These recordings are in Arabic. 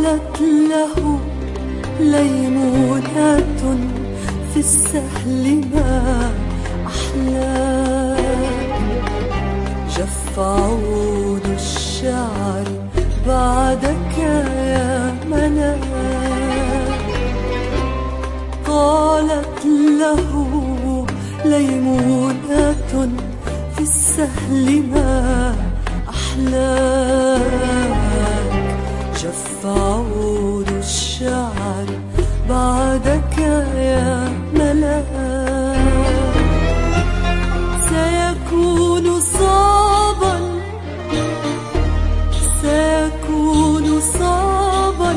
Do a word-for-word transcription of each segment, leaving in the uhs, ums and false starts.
قالت له ليمونة في السهل ما أحلاك، جف عود الشعر بعدك يا ملاك. قالت له ليمونة في السهل ما أحلاك، جف عود الشعر بعدك يا ملاك. سيكون صعبا سيكون صعبا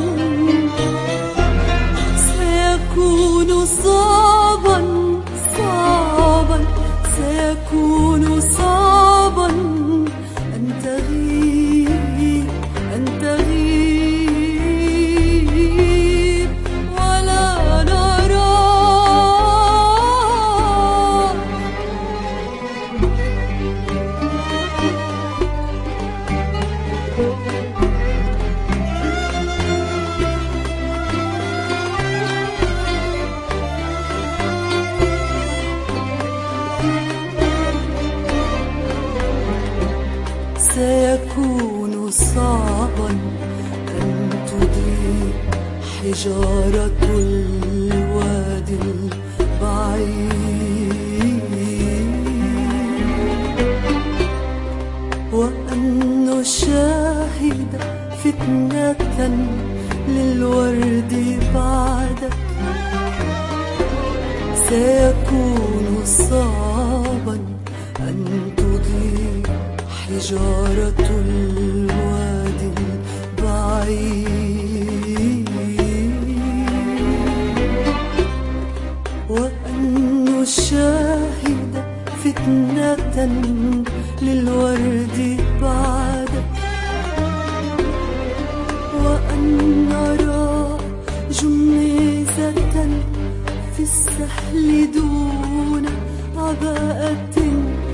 سيكون صعبا صعبا سيكون صعبا أن تغيب أن تغيب ولا نراك. سيكون صعبا أن تضيء حجارة الوادي البعيد، وأن نشاهد فتنة للورد بعدك. سيكون صعبا أن تضيء حجارة الوادي البعيد، وأن نشاهد فتنة للورد بعدك، وأن نرى جميزة في السهل دون عباءة